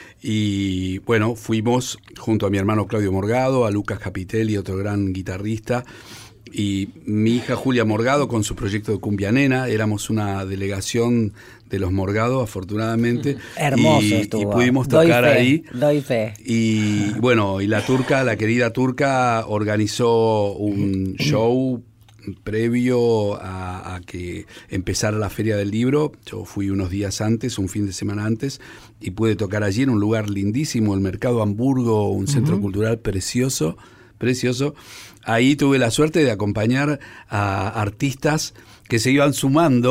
Y bueno, fuimos junto a mi hermano Claudio Morgado, a Lucas Capitelli, otro gran guitarrista, y mi hija Julia Morgado con su proyecto de Cumbia Nena. Éramos una delegación de los Morgado, afortunadamente. Hermoso y, estuvo. Y pudimos tocar doy fe, ahí. Doy fe. Y bueno, y la Turca, la querida Turca, organizó un show previo a, a que empezara la Feria del Libro. Yo fui unos días antes, un fin de semana antes, y pude tocar allí en un lugar lindísimo, el Mercado Hamburgo, un centro uh-huh. cultural precioso, precioso. Ahí tuve la suerte de acompañar a artistas que se iban sumando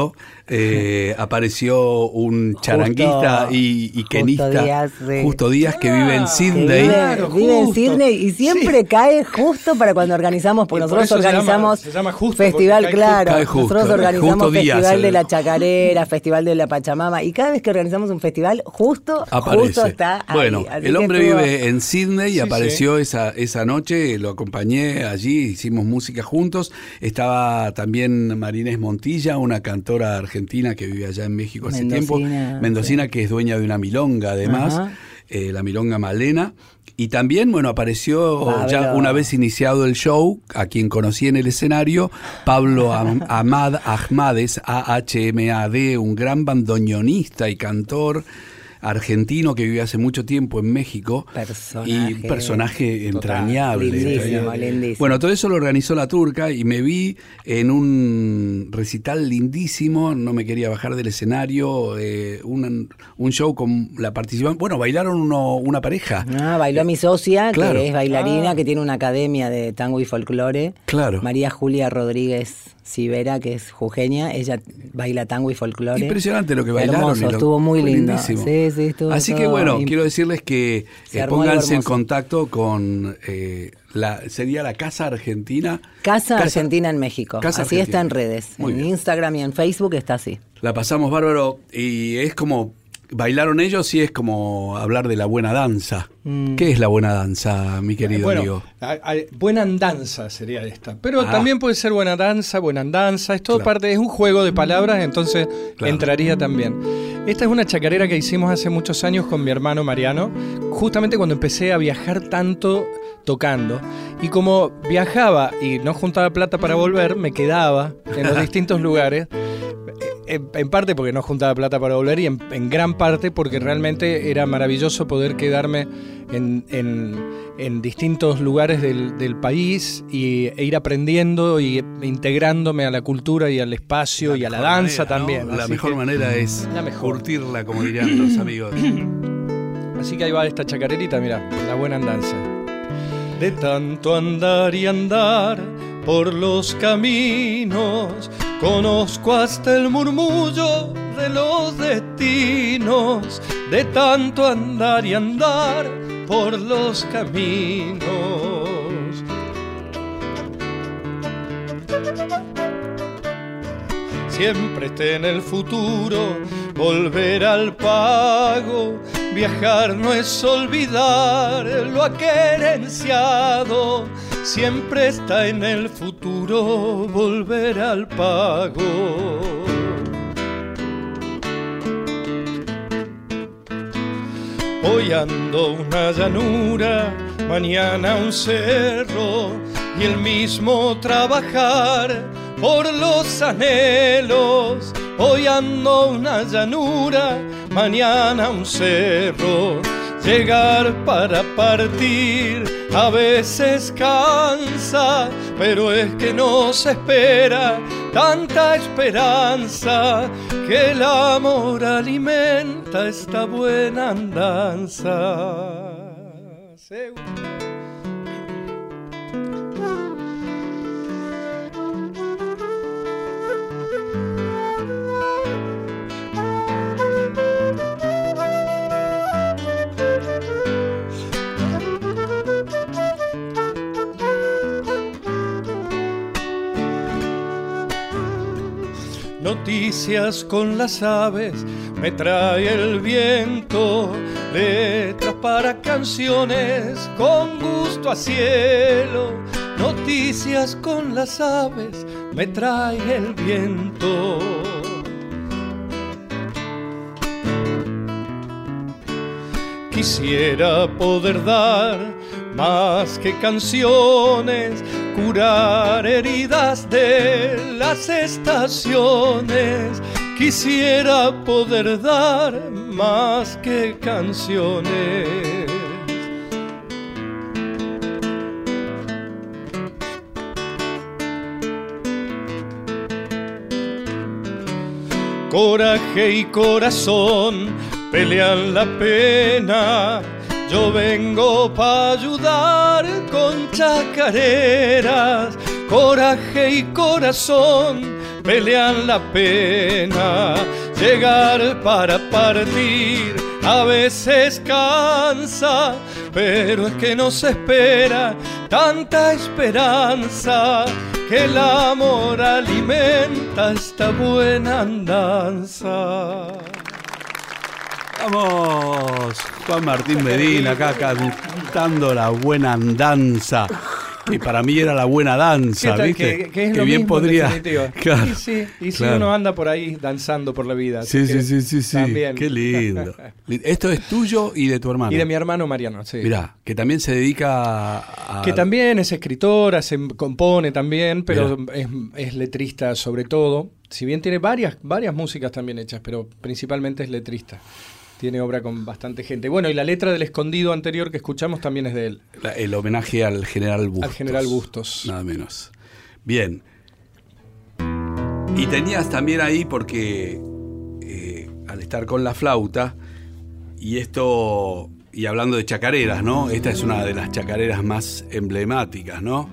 eh, apareció un charanguista justo, y, y quenista, Justo Díaz, sí. Justo Díaz que vive en Sydney. Vive, claro, vive en Sydney y siempre sí. cae justo para cuando organizamos, porque nosotros por organizamos se llama, se llama festival, claro, justo. nosotros organizamos justo Festival Díaz, de la Chacarera, Festival de la Pachamama, y cada vez que organizamos un festival, justo, justo está ahí. Bueno, el hombre estuvo... vive en Sydney y sí, apareció sí. Esa, esa noche, lo acompañé allí, hicimos música juntos. Estaba también Marinés Montilla, una cantora argentina que vive allá en México hace Mendocina, tiempo. Mendocina, sí. que es dueña de una milonga además, eh, la milonga Malena. Y también, bueno, apareció Pablo. Ya una vez iniciado el show, a quien conocí en el escenario, Pablo Ahmad Ahmades, A H M A D, un gran bandoneonista y cantor argentino que vive hace mucho tiempo en México. Personaje. Y personaje entrañable. Lindísimo, lindísimo. Bueno, todo eso lo organizó La Turca y me vi en un recital lindísimo, no me quería bajar del escenario, eh, un, un show con la participación. Bueno, bailaron uno, una pareja. Ah, bailó mi socia, claro. que es bailarina, ah. que tiene una academia de tango y folclore. Claro. María Julia Rodríguez Sivera, que es jujeña, ella baila tango y folclore. Impresionante lo que bailaron. Hermoso, lo, estuvo muy lindo. Sí, sí, estuvo Así que bueno, quiero decirles que eh, pónganse en contacto con eh, la sería la Casa Argentina. Casa, Casa Argentina en México. Casa así Argentina. Está en redes. Muy en bien. Instagram y en Facebook está así. La pasamos bárbaro y es como... Bailaron ellos y es como hablar de la buena danza. Mm. ¿Qué es la buena danza, mi querido bueno, amigo? Hay, hay, buena andanza sería esta. Pero ah. también puede ser buena danza, buena andanza. Es todo claro. parte, es un juego de palabras, entonces claro. entraría también. Esta es una chacarera que hicimos hace muchos años con mi hermano Mariano, justamente cuando empecé a viajar tanto tocando. Y como viajaba y no juntaba plata para volver, me quedaba en los distintos lugares. En parte porque no juntaba plata para volver y en, en gran parte porque realmente era maravilloso poder quedarme en, en, en distintos lugares del, del país y, e ir aprendiendo y integrándome a la cultura y al espacio y a la danza manera, también. ¿no? La mejor manera es curtirla, como dirían los amigos. Así que ahí va esta chacarerita, mira, la buena andanza. De tanto andar y andar por los caminos, conozco hasta el murmullo de los destinos, de tanto andar y andar por los caminos. Siempre esté en el futuro, volver al pago, viajar no es olvidar lo aquerenciado. Siempre está en el futuro volver al pago. Hoy ando una llanura, mañana un cerro, y el mismo trabajar por los anhelos. Hoy ando una llanura, mañana un cerro. Llegar para partir a veces cansa, pero es que no se espera tanta esperanza, que el amor alimenta esta buena andanza. Seguro. Noticias con las aves me trae el viento, letras para canciones con gusto a cielo. Noticias con las aves me trae el viento. Quisiera poder dar más que canciones, curar heridas de las estaciones. Quisiera poder dar más que canciones. Coraje y corazón pelean la pena. Yo vengo pa' ayudar con chacareras. Coraje y corazón pelean la pena. Llegar para partir a veces cansa, pero es que no se espera tanta esperanza, que el amor alimenta esta buena andanza. Vamos, Juan Martín Medina acá cantando la buena andanza. Y para mí era la buena danza, tal, ¿viste? Que, que es que lo bien mismo, podría. Claro, y sí, y claro. si uno anda por ahí danzando por la vida. Sí, sí, sí, sí, sí. También. Qué lindo. Esto es tuyo y de tu hermano. Y de mi hermano Mariano, sí. Mirá, que también se dedica a... Que también es escritora, se compone también, pero es, es letrista sobre todo. Si bien tiene varias, varias músicas también hechas, pero principalmente es letrista. Tiene obra con bastante gente. Bueno, y la letra del Escondido anterior que escuchamos también es de él. La, el homenaje al General Bustos. Al General Bustos. Nada menos. Bien. Y tenías también ahí, porque eh, al estar con la flauta, y esto, y hablando de chacareras, ¿no? Esta es una de las chacareras más emblemáticas, ¿no?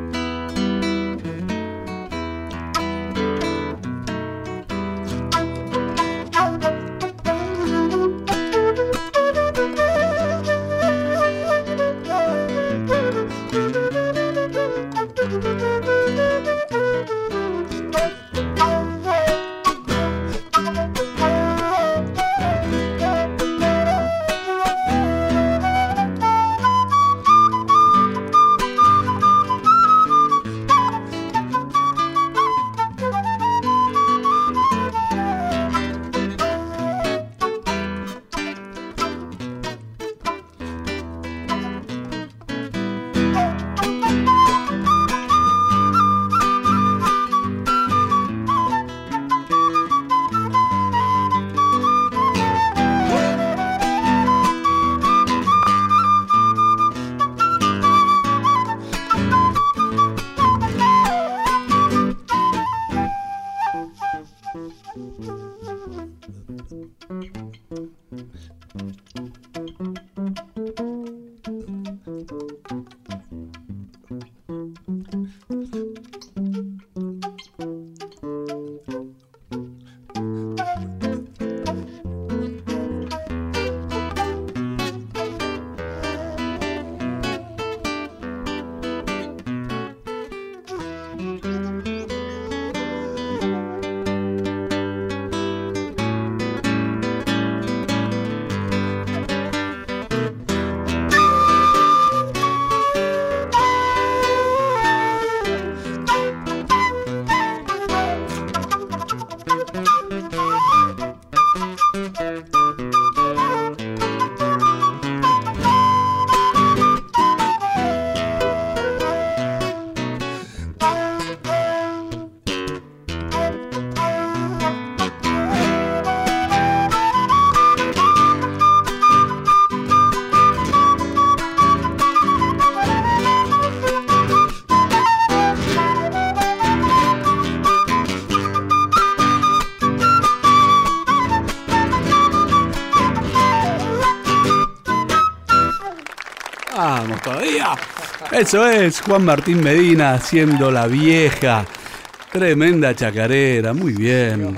Vamos todavía. Eso es Juan Martín Medina haciendo La Vieja. Tremenda chacarera, muy bien.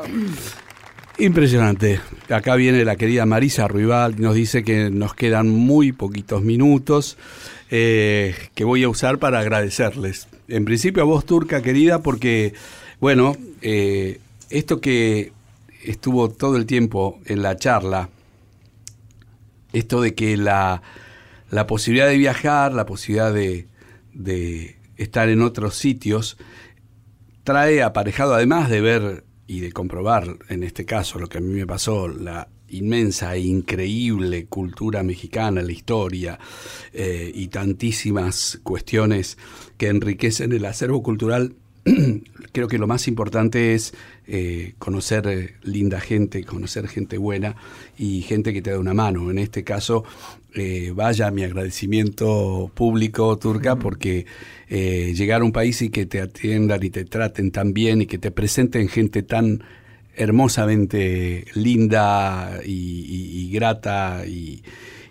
Impresionante. Acá viene la querida Marisa Ruibal, nos dice que nos quedan muy poquitos minutos eh, que voy a usar para agradecerles. En principio a vos, Turca, querida, porque, bueno, eh, esto que estuvo todo el tiempo en la charla, esto de que la, la posibilidad de viajar, la posibilidad de, de estar en otros sitios, trae aparejado, además de ver y de comprobar, en este caso, lo que a mí me pasó, la inmensa e increíble cultura mexicana, la historia eh, y tantísimas cuestiones que enriquecen el acervo cultural. Creo que lo más importante es eh, conocer eh, linda gente, conocer gente buena y gente que te da una mano. En este caso, eh, vaya mi agradecimiento público, Turca, porque eh, llegar a un país y que te atiendan y te traten tan bien y que te presenten gente tan hermosamente linda y, y, y grata y,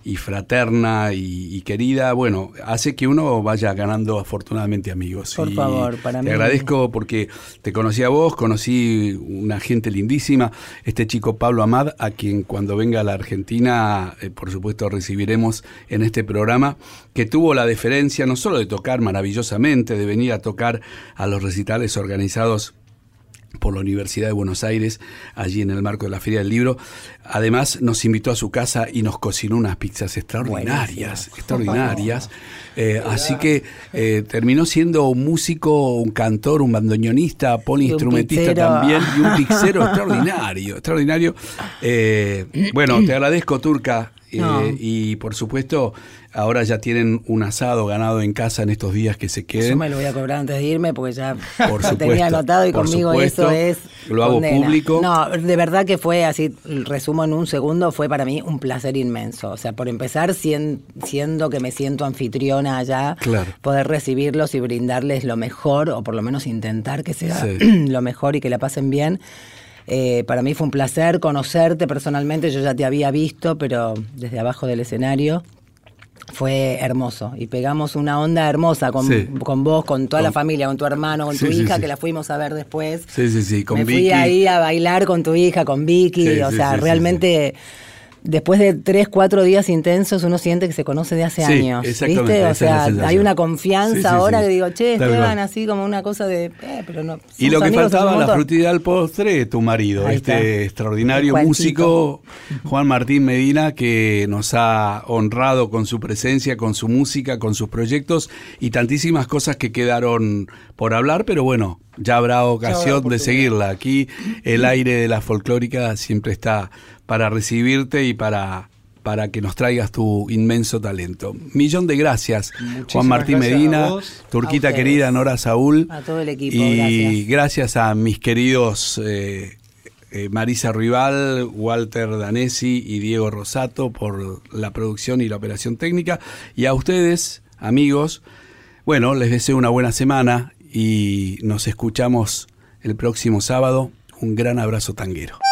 y fraterna y, y querida, bueno, hace que uno vaya ganando afortunadamente amigos. Por y favor, para te mí. Te agradezco porque te conocí a vos, conocí una gente lindísima, este chico Pablo Amad, a quien cuando venga a la Argentina, eh, por supuesto, recibiremos en este programa, que tuvo la deferencia no solo de tocar maravillosamente, de venir a tocar a los recitales organizados por la Universidad de Buenos Aires, allí en el marco de la Feria del Libro. Además, nos invitó a su casa y nos cocinó unas pizzas extraordinarias, Buenísimo. extraordinarias. Eh, así que eh, terminó siendo un músico, un cantor, un bandoneonista, poliinstrumentista también, y un pixero extraordinario, extraordinario. Eh, bueno, te agradezco, Turca, eh, no. y por supuesto, ahora ya tienen un asado ganado en casa en estos días que se queden. Yo me lo voy a cobrar antes de irme porque ya por lo supuesto, tenía anotado y conmigo supuesto, eso es lo hago condena. público. No, de verdad que fue así, resumo en un segundo, fue para mí un placer inmenso. O sea, por empezar, siendo que me siento anfitriona allá, claro. poder recibirlos y brindarles lo mejor, o por lo menos intentar que sea sí. lo mejor y que la pasen bien. Eh, para mí fue un placer conocerte personalmente, yo ya te había visto, pero desde abajo del escenario. Fue hermoso y pegamos una onda hermosa con, sí. con vos, con toda con, la familia, con tu hermano, con sí, tu sí, hija, sí. que la fuimos a ver después. Sí, sí, sí, con Me Vicky. fui ahí a bailar con tu hija, con Vicky, sí, o sí, sea, sí, realmente... Sí, sí. Después de tres, cuatro días intensos, uno siente que se conoce de hace sí, años, ¿viste? O sea, hay una confianza sí, sí, ahora sí. que digo, che, Tal Esteban, cual. así como una cosa de... Eh, pero no, y lo que faltaba, la frutilla del postre, tu marido, Ahí este está. extraordinario músico, Juan Martín Medina, que nos ha honrado con su presencia, con su música, con sus proyectos y tantísimas cosas que quedaron por hablar, pero bueno, ya habrá ocasión ya de seguirla. Aquí el aire de la folclórica siempre está para recibirte y para, para que nos traigas tu inmenso talento. Millón de gracias, Muchísimas Juan Martín gracias Medina, vos, Turquita querida, Nora Saúl. A todo el equipo, y gracias. gracias a mis queridos eh, eh, Marisa Rival, Walter Danesi y Diego Rosato por la producción y la operación técnica. Y a ustedes, amigos, bueno, les deseo una buena semana y nos escuchamos el próximo sábado. Un gran abrazo tanguero.